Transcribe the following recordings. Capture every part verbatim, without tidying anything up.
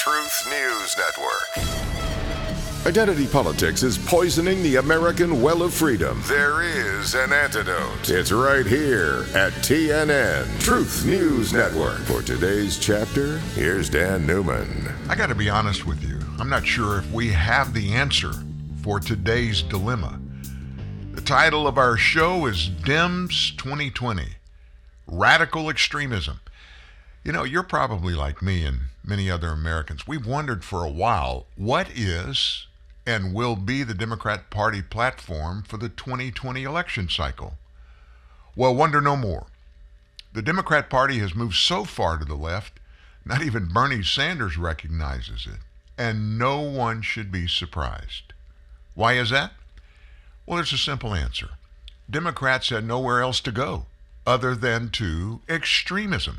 Truth News Network. Identity politics is poisoning the American well of freedom. There is an antidote. It's right here at T N N, Truth News Network. For today's chapter, here's Dan Newman. I got to be honest with you. I'm not sure if we have the answer for today's dilemma. The title of our show is Dems twenty twenty, Radical Extremism. You know, you're probably like me and many other Americans. We've wondered for a while, what is and will be the Democrat Party platform for the twenty twenty election cycle? Well, wonder no more. The Democrat Party has moved so far to the left, not even Bernie Sanders recognizes it, and no one should be surprised. Why is that? Well, there's a simple answer. Democrats had nowhere else to go other than to extremism.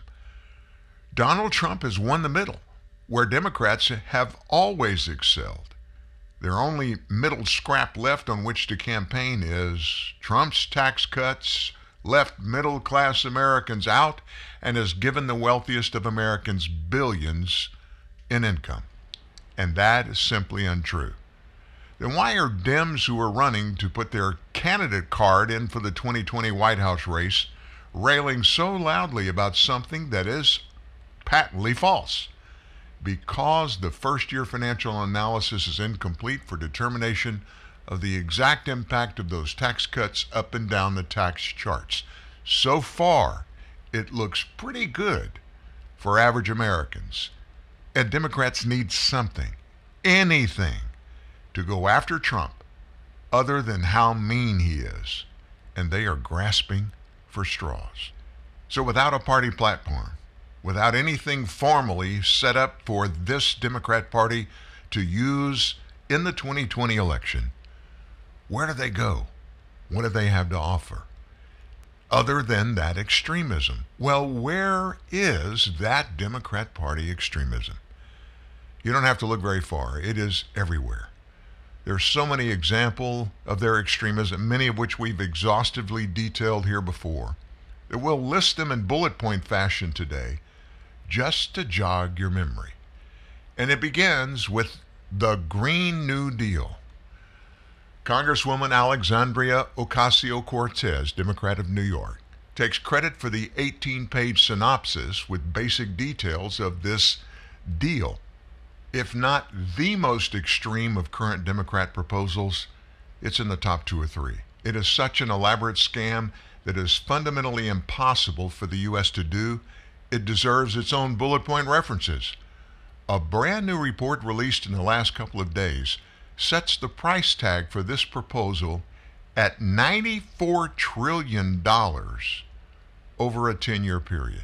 Donald Trump has won the middle, where Democrats have always excelled. Their only middle scrap left on which to campaign is Trump's tax cuts left middle-class Americans out and has given the wealthiest of Americans billions in income. And that is simply untrue. Then why are Dems who are running to put their candidate card in for the twenty twenty White House race railing so loudly about something that is patently false? Because the first-year financial analysis is incomplete for determination of the exact impact of those tax cuts up and down the tax charts. So far, it looks pretty good for average Americans. And Democrats need something, anything, to go after Trump other than how mean he is. And they are grasping for straws. So without a party platform, without anything formally set up for this Democrat Party to use in the twenty twenty election, where do they go? What do they have to offer? Other than that extremism. Well, where is that Democrat Party extremism? You don't have to look very far. It is everywhere. There's so many examples of their extremism, many of which we've exhaustively detailed here before, that we'll list them in bullet point fashion today, just to jog your memory. And it begins with the Green New Deal. Congresswoman Alexandria Ocasio-Cortez, Democrat of New York, takes credit for the eighteen-page synopsis with basic details of this deal. If not the most extreme of current Democrat proposals, it's in the top two or three. It is such an elaborate scam that is fundamentally impossible for the U S to do. It deserves its own bullet point references. A brand new report released in the last couple of days sets the price tag for this proposal at ninety-four trillion dollars over a ten-year period.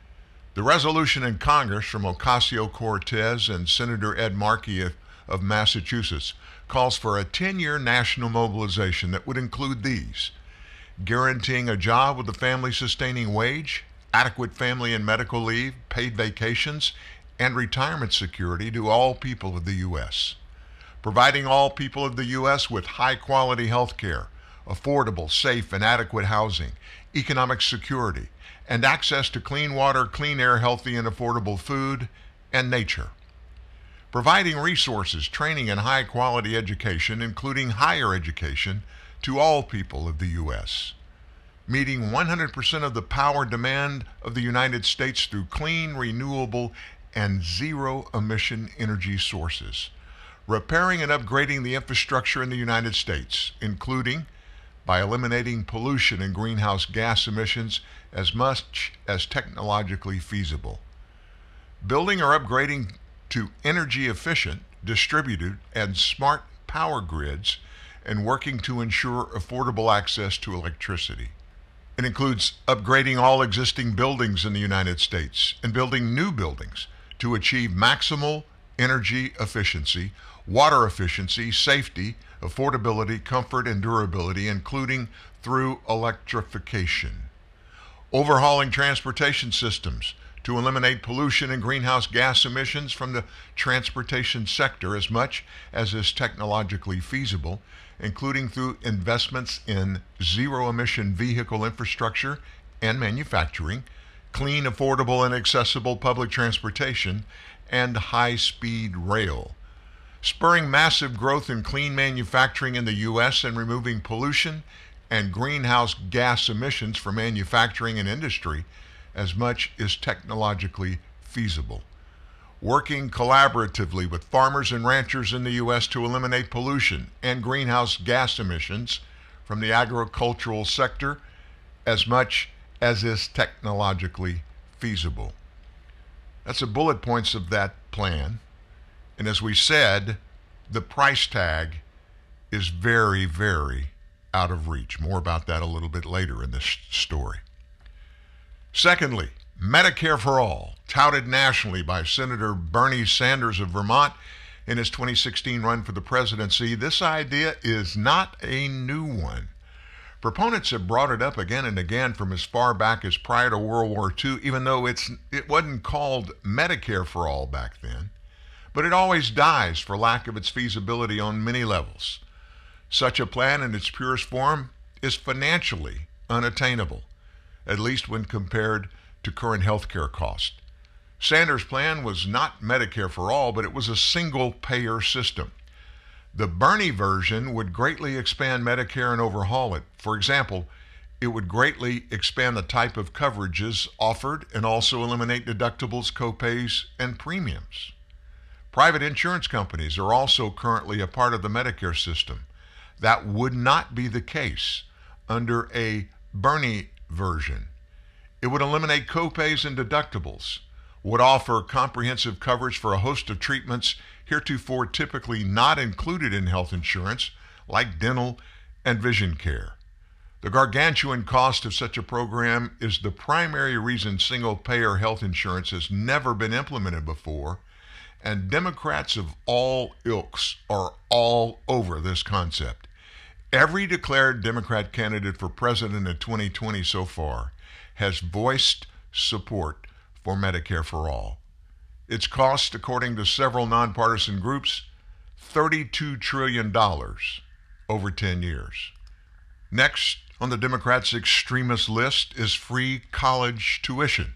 The resolution in Congress from Ocasio-Cortez and Senator Ed Markey of, of Massachusetts calls for a ten-year national mobilization that would include these: guaranteeing a job with a family-sustaining wage, adequate family and medical leave, paid vacations, and retirement security to all people of the U S. Providing all people of the U S with high-quality health care, affordable, safe, and adequate housing, economic security, and access to clean water, clean air, healthy and affordable food, and nature. Providing resources, training, and high-quality education, including higher education, to all people of the U S. Meeting one hundred percent of the power demand of the United States through clean, renewable, and zero-emission energy sources. Repairing and upgrading the infrastructure in the United States, including by eliminating pollution and greenhouse gas emissions as much as technologically feasible. Building or upgrading to energy-efficient, distributed, and smart power grids, and working to ensure affordable access to electricity. It includes upgrading all existing buildings in the United States and building new buildings to achieve maximal energy efficiency, water efficiency, safety, affordability, comfort, and durability, including through electrification. Overhauling transportation systems to eliminate pollution and greenhouse gas emissions from the transportation sector as much as is technologically feasible, including through investments in zero-emission vehicle infrastructure and manufacturing, clean, affordable, and accessible public transportation, and high-speed rail, spurring massive growth in clean manufacturing in the U S and removing pollution and greenhouse gas emissions from manufacturing and industry as much as technologically feasible. Working collaboratively with farmers and ranchers in the U S to eliminate pollution and greenhouse gas emissions from the agricultural sector as much as is technologically feasible. That's the bullet points of that plan. And as we said, the price tag is very, very out of reach. More about that a little bit later in this story. Secondly, Medicare for All, touted nationally by Senator Bernie Sanders of Vermont in his twenty sixteen run for the presidency. This idea is not a new one. Proponents have brought it up again and again from as far back as prior to World War Two, even though it's it wasn't called Medicare for All back then. But it always dies for lack of its feasibility on many levels. Such a plan in its purest form is financially unattainable, at least when compared to current health care costs. Sanders' plan was not Medicare for all, but it was a single-payer system. The Bernie version would greatly expand Medicare and overhaul it. For example, it would greatly expand the type of coverages offered and also eliminate deductibles, copays, and premiums. Private insurance companies are also currently a part of the Medicare system. That would not be the case under a Bernie version. It would eliminate copays and deductibles, would offer comprehensive coverage for a host of treatments heretofore typically not included in health insurance, like dental and vision care. The gargantuan cost of such a program is the primary reason single-payer health insurance has never been implemented before, and Democrats of all ilks are all over this concept. Every declared Democrat candidate for president in twenty twenty so far has voiced support for Medicare for All. Its cost, according to several nonpartisan groups, thirty-two trillion dollars over ten years. Next on the Democrats' extremist list is free college tuition.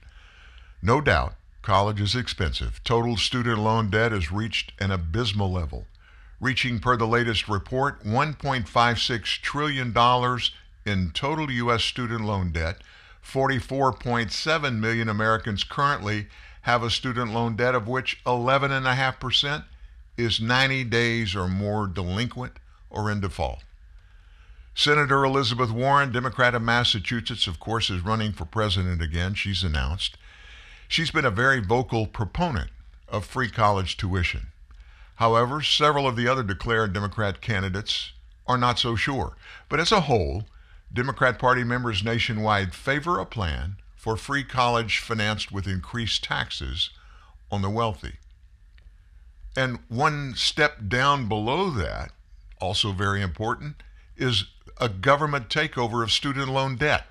No doubt, college is expensive. Total student loan debt has reached an abysmal level, reaching, per the latest report, one point five six trillion dollars in total U S student loan debt. forty-four point seven million Americans currently have a student loan debt, of which eleven point five percent is ninety days or more delinquent or in default. Senator Elizabeth Warren, Democrat of Massachusetts, of course, is running for president again, she's announced. She's been a very vocal proponent of free college tuition. However, several of the other declared Democrat candidates are not so sure. But as a whole, Democrat Party members nationwide favor a plan for free college financed with increased taxes on the wealthy. And one step down below that, also very important, is a government takeover of student loan debt.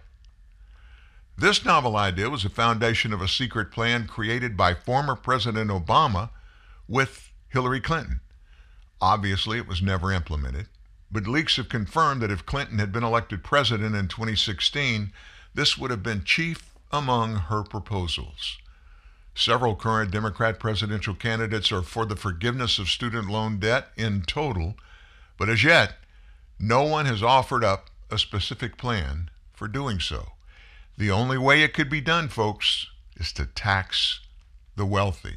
This novel idea was the foundation of a secret plan created by former President Obama with Hillary Clinton. Obviously, it was never implemented, but leaks have confirmed that if Clinton had been elected president in twenty sixteen, this would have been chief among her proposals. Several current Democrat presidential candidates are for the forgiveness of student loan debt in total, but as yet, no one has offered up a specific plan for doing so. The only way it could be done, folks, is to tax the wealthy.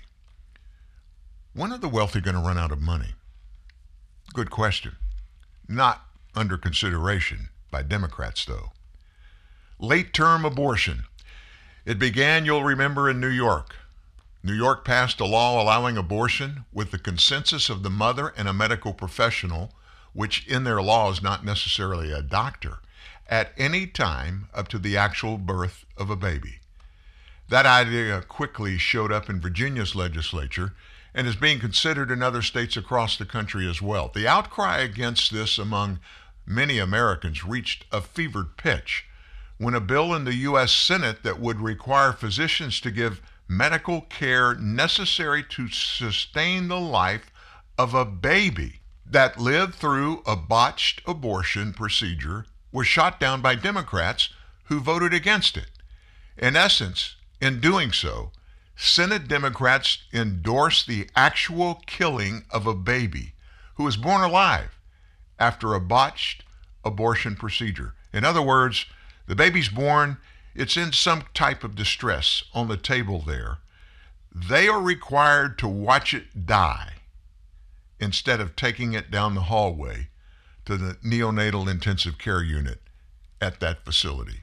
When are the wealthy going to run out of money? Good question. Not under consideration by Democrats, though. Late-term abortion. It began, you'll remember, in New York. New York passed a law allowing abortion with the consensus of the mother and a medical professional, which in their law is not necessarily a doctor, at any time up to the actual birth of a baby. That idea quickly showed up in Virginia's legislature and is being considered in other states across the country as well. The outcry against this among many Americans reached a fevered pitch when a bill in the U S Senate that would require physicians to give medical care necessary to sustain the life of a baby that lived through a botched abortion procedure was shot down by Democrats who voted against it. In essence, in doing so, Senate Democrats endorsed the actual killing of a baby who was born alive after a botched abortion procedure. In other words, the baby's born, it's in some type of distress on the table there. They are required to watch it die instead of taking it down the hallway to the neonatal intensive care unit at that facility.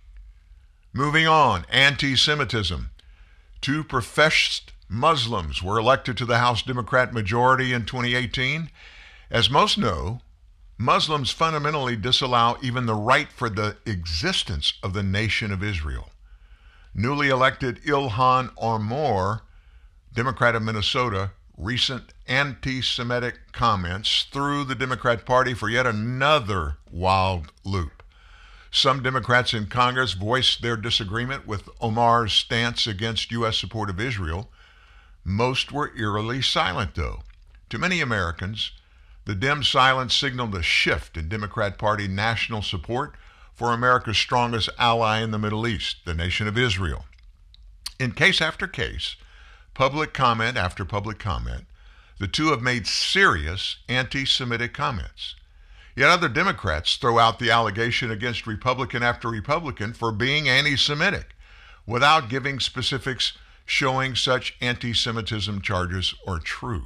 Moving on, anti-Semitism. Two professed Muslims were elected to the House Democrat majority in twenty eighteen. As most know, Muslims fundamentally disallow even the right for the existence of the nation of Israel. Newly elected Ilhan Omar, Democrat of Minnesota, recent anti-Semitic comments threw the Democrat Party for yet another wild loop. Some Democrats in Congress voiced their disagreement with Omar's stance against U S support of Israel. Most were eerily silent, though. To many Americans, the dim silence signaled a shift in Democrat Party national support for America's strongest ally in the Middle East, the nation of Israel. In case after case, public comment after public comment, the two have made serious anti-Semitic comments. Yet other Democrats throw out the allegation against Republican after Republican for being anti-Semitic without giving specifics showing such anti-Semitism charges are true.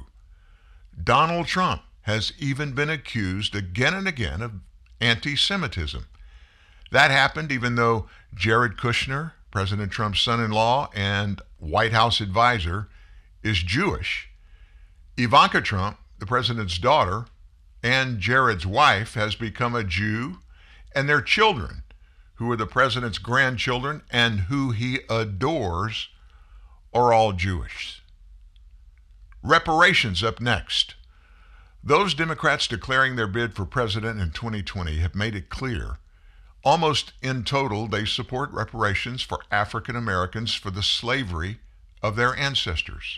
Donald Trump has even been accused again and again of anti-Semitism. That happened even though Jared Kushner, President Trump's son-in-law and White House advisor, is Jewish. Ivanka Trump, the president's daughter, and Jared's wife has become a Jew, and their children, who are the president's grandchildren and who he adores, are all Jewish. Reparations up next. Those Democrats declaring their bid for president in twenty twenty have made it clear, almost in total, they support reparations for African Americans for the slavery of their ancestors.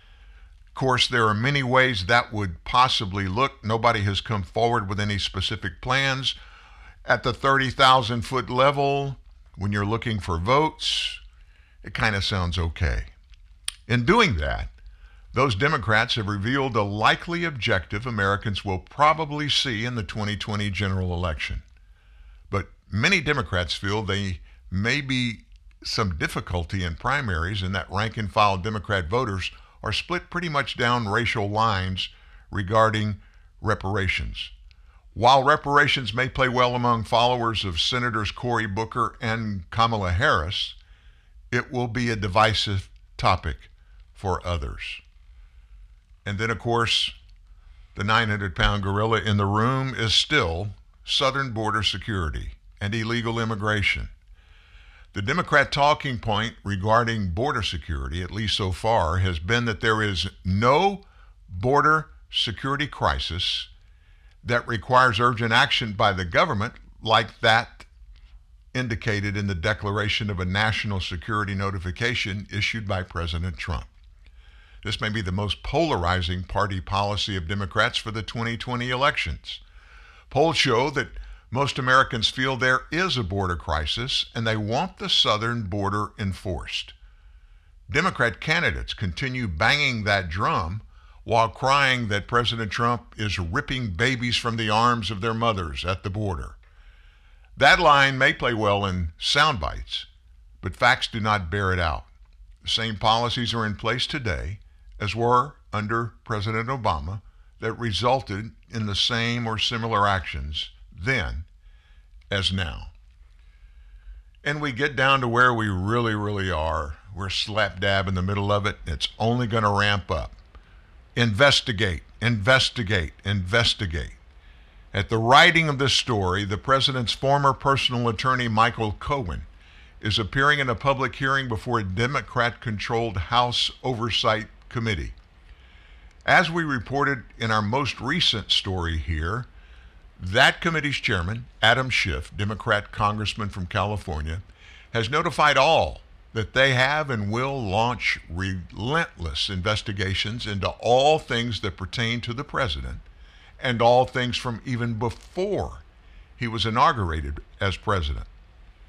Of course, there are many ways that would possibly look. Nobody has come forward with any specific plans. At the thirty thousand foot level, when you're looking for votes, it kind of sounds okay. In doing that, those Democrats have revealed a likely objective Americans will probably see in the twenty twenty general election. But many Democrats feel they may be some difficulty in primaries and that rank-and-file Democrat voters are split pretty much down racial lines regarding reparations. While reparations may play well among followers of Senators Cory Booker and Kamala Harris, it will be a divisive topic for others. And then, of course, the nine hundred pound gorilla in the room is still southern border security and illegal immigration. The Democrat talking point regarding border security, at least so far, has been that there is no border security crisis that requires urgent action by the government like that indicated in the declaration of a national security notification issued by President Trump. This may be the most polarizing party policy of Democrats for the twenty twenty elections. Polls show that most Americans feel there is a border crisis and they want the southern border enforced. Democrat candidates continue banging that drum while crying that President Trump is ripping babies from the arms of their mothers at the border. That line may play well in sound bites, but facts do not bear it out. The same policies are in place today as were under President Obama that resulted in the same or similar actions then as now. And we get down to where we really, really are. We're slap dab in the middle of it. It's only going to ramp up. Investigate, investigate, investigate. At the writing of this story, the president's former personal attorney, Michael Cohen, is appearing in a public hearing before a Democrat-controlled House Oversight Committee. As we reported in our most recent story here, that committee's chairman, Adam Schiff, Democrat congressman from California, has notified all that they have and will launch relentless investigations into all things that pertain to the president and all things from even before he was inaugurated as president.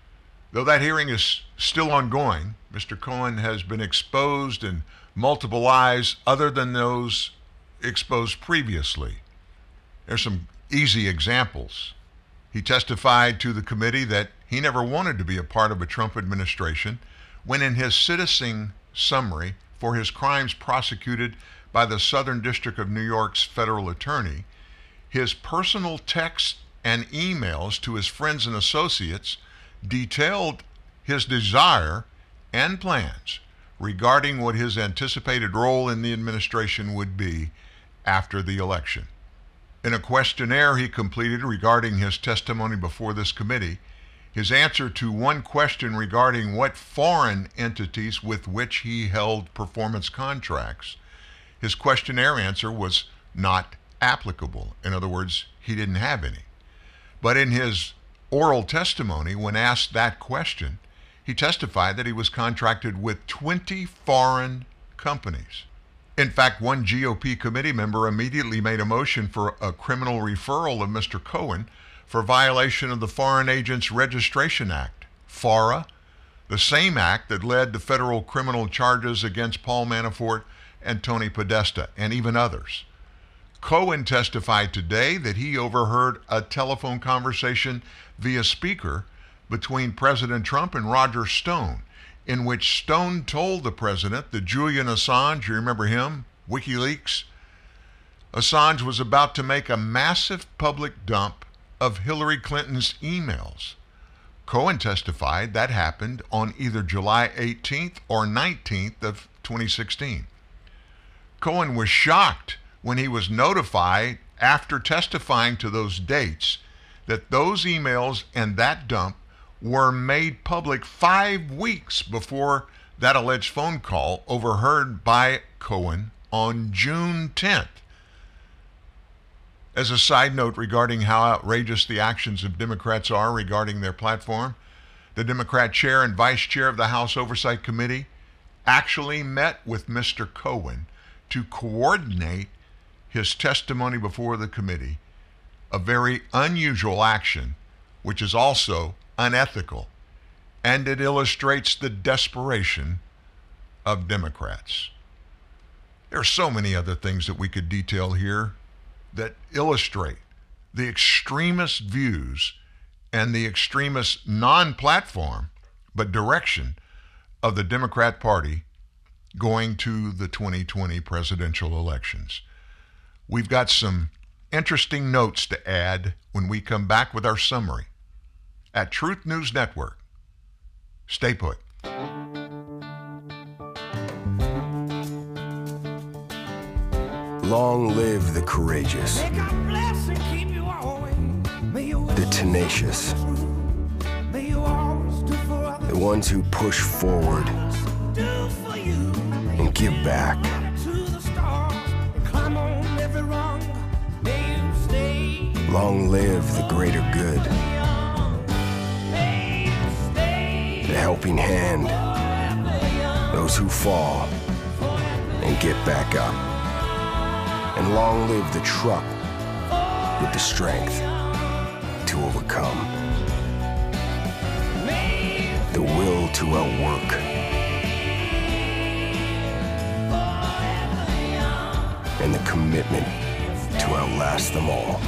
Though that hearing is still ongoing, Mister Cohen has been exposed in multiple lies other than those exposed previously. There's some easy examples. He testified to the committee that he never wanted to be a part of a Trump administration when in his sentencing summary for his crimes prosecuted by the Southern District of New York's federal attorney, his personal texts and emails to his friends and associates detailed his desire and plans regarding what his anticipated role in the administration would be after the election. In a questionnaire he completed regarding his testimony before this committee, his answer to one question regarding what foreign entities with which he held performance contracts, his questionnaire answer was not applicable. In other words, he didn't have any. But in his oral testimony, when asked that question, he testified that he was contracted with twenty foreign companies. In fact, one G O P committee member immediately made a motion for a criminal referral of Mister Cohen for violation of the Foreign Agents Registration Act, FARA, the same act that led to federal criminal charges against Paul Manafort and Tony Podesta, and even others. Cohen testified today that he overheard a telephone conversation via speaker between President Trump and Roger Stone, in which Stone told the president that Julian Assange, you remember him, WikiLeaks, Assange was about to make a massive public dump of Hillary Clinton's emails. Cohen testified that happened on either July eighteenth or nineteenth of twenty sixteen. Cohen was shocked when he was notified after testifying to those dates that those emails and that dump were made public five weeks before that alleged phone call overheard by Cohen on June tenth. As a side note regarding how outrageous the actions of Democrats are regarding their platform, the Democrat chair and vice chair of the House Oversight Committee actually met with Mister Cohen to coordinate his testimony before the committee, a very unusual action, which is also unethical, and it illustrates the desperation of Democrats. There are so many other things that we could detail here that illustrate the extremist views and the extremist non-platform, but direction of the Democrat Party going to the twenty twenty presidential elections. We've got some interesting notes to add when we come back with our summary at Truth News Network. Stay put. Long live the courageous, the tenacious, the ones who push forward and give back. Long live the greater good, the helping hand, those who fall and get back up. And long live the truck with the strength to overcome, the will to outwork, and the commitment to outlast them all.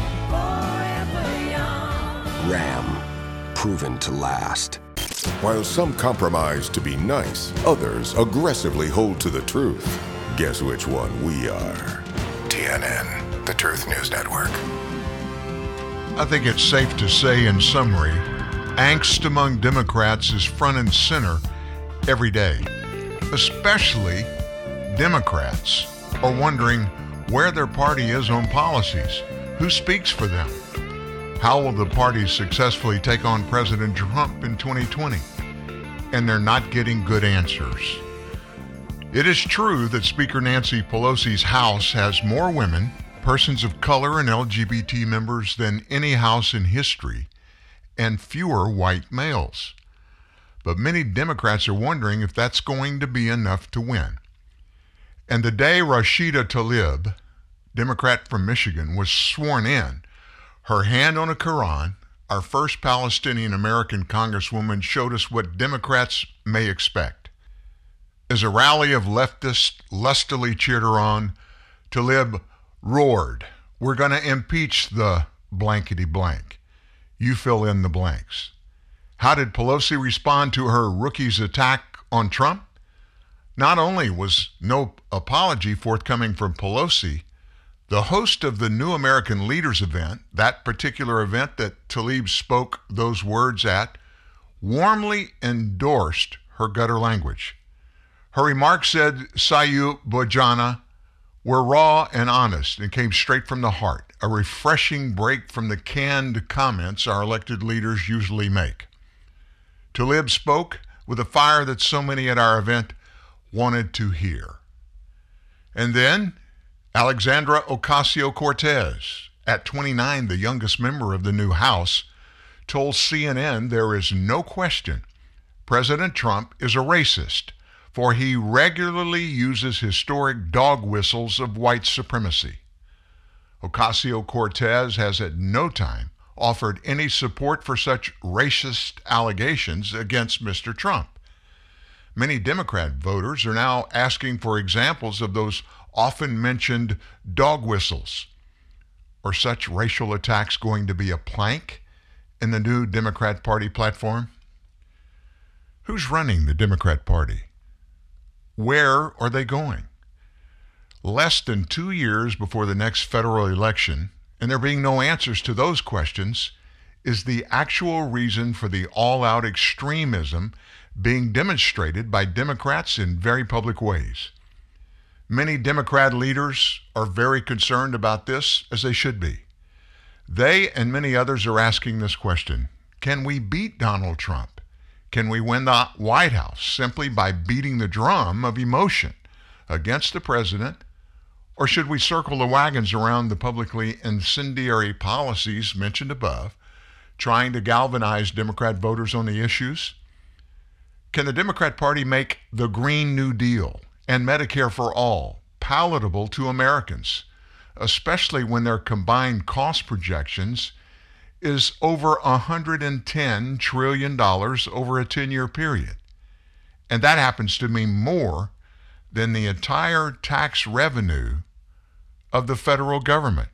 Ram, proven to last. While some compromise to be nice, others aggressively hold to the truth. Guess which one we are? T N N, the Truth News Network. I think it's safe to say in summary, angst among Democrats is front and center every day. Especially Democrats are wondering where their party is on policies, who speaks for them. How will the party successfully take on President Trump in twenty twenty? And they're not getting good answers. It is true that Speaker Nancy Pelosi's House has more women, persons of color, and L G B T members than any House in history, and fewer white males. But many Democrats are wondering if that's going to be enough to win. And the day Rashida Tlaib, Democrat from Michigan, was sworn in, her hand on a Quran, our first Palestinian-American congresswoman showed us what Democrats may expect. As a rally of leftists lustily cheered her on, Tlaib roared, "We're going to impeach the blankety blank." You fill in the blanks. How did Pelosi respond to her rookie's attack on Trump? Not only was no apology forthcoming from Pelosi, the host of the New American Leaders event, that particular event that Tlaib spoke those words at, warmly endorsed her gutter language. Her remarks said, "Sayu Bojana," were raw and honest and came straight from the heart, a refreshing break from the canned comments our elected leaders usually make. Tlaib spoke with a fire that so many at our event wanted to hear. And then Alexandra Ocasio-Cortez, at twenty-nine, the youngest member of the new House, told C N N there is no question President Trump is a racist, for he regularly uses historic dog whistles of white supremacy. Ocasio-Cortez has at no time offered any support for such racist allegations against Mister Trump. Many Democrat voters are now asking for examples of those often mentioned dog whistles. Are such racial attacks going to be a plank in the new Democrat Party platform? Who's running the Democrat Party? Where are they going? Less than two years before the next federal election, and there being no answers to those questions, is the actual reason for the all-out extremism being demonstrated by Democrats in very public ways. Many Democrat leaders are very concerned about this, as they should be. They and many others are asking this question: can we beat Donald Trump? Can we win the White House simply by beating the drum of emotion against the president? Or should we circle the wagons around the publicly incendiary policies mentioned above, trying to galvanize Democrat voters on the issues? Can the Democrat Party make the Green New Deal and Medicare for All palatable to Americans, especially when their combined cost projections is over one hundred ten trillion dollars over a ten-year period? And that happens to mean more than the entire tax revenue of the federal government.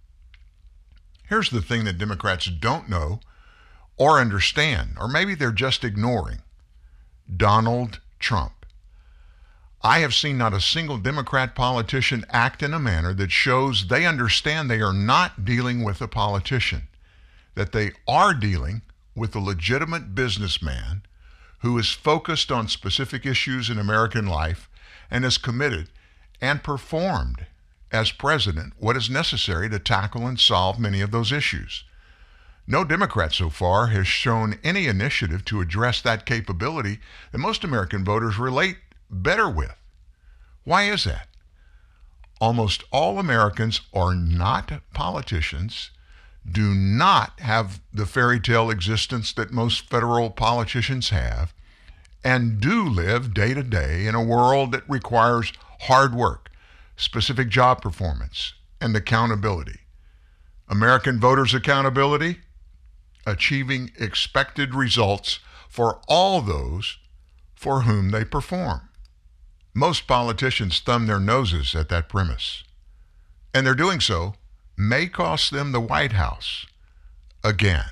Here's the thing that Democrats don't know or understand, or maybe they're just ignoring: Donald Trump. I have seen not a single Democrat politician act in a manner that shows they understand they are not dealing with a politician, that they are dealing with a legitimate businessman who is focused on specific issues in American life and is committed and performed as president what is necessary to tackle and solve many of those issues. No Democrat so far has shown any initiative to address that capability that most American voters relate better with. Why is that? Almost all Americans are not politicians, do not have the fairy tale existence that most federal politicians have, and do live day to day in a world that requires hard work, specific job performance, and accountability. American voters' accountability? Achieving expected results for all those for whom they perform. Most politicians thumb their noses at that premise, and their doing so may cost them the White House again.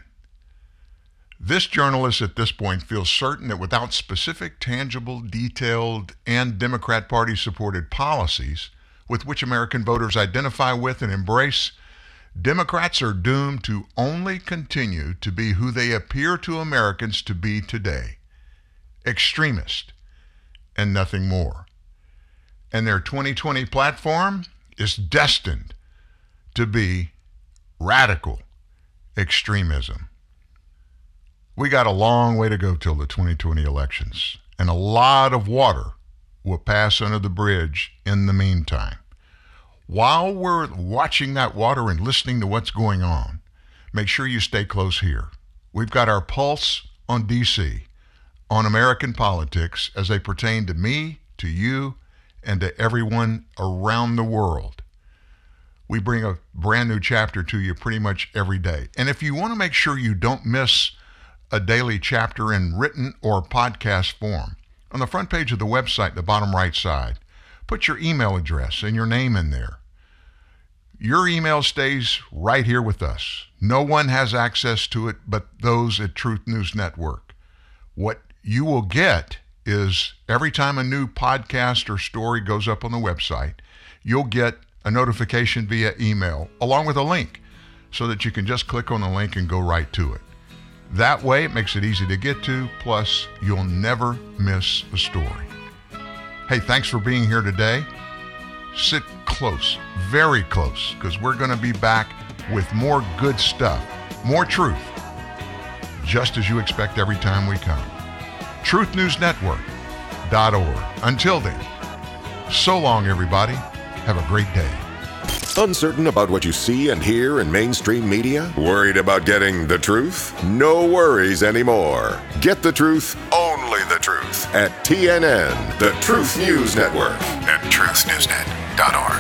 This journalist at this point feels certain that without specific, tangible, detailed, and Democrat Party-supported policies with which American voters identify with and embrace, Democrats are doomed to only continue to be who they appear to Americans to be today: extremist and nothing more. And their twenty twenty platform is destined to be radical extremism. We got a long way to go till the twenty twenty elections, and a lot of water will pass under the bridge in the meantime. While we're watching that water and listening to what's going on, make sure you stay close here. We've got our pulse on D C, on American politics as they pertain to me, to you, and to everyone around the world. We bring a brand new chapter to you pretty much every day. And if you want to make sure you don't miss a daily chapter in written or podcast form, on the front page of the website, the bottom right side, put your email address and your name in there. Your email stays right here with us. No one has access to it but those at Truth News Network. What you will get is every time a new podcast or story goes up on the website, you'll get a notification via email along with a link so that you can just click on the link and go right to it. That way, it makes it easy to get to, plus you'll never miss a story. Hey, thanks for being here today. Sit close, very close, because we're going to be back with more good stuff, more truth, just as you expect every time we come. truth news network dot org. Until then, so long, everybody. Have a great day. Uncertain about what you see and hear in mainstream media? Worried about getting the truth? No worries anymore. Get the truth, only the truth, at T N N, the Truth News Network, at truth news net dot org.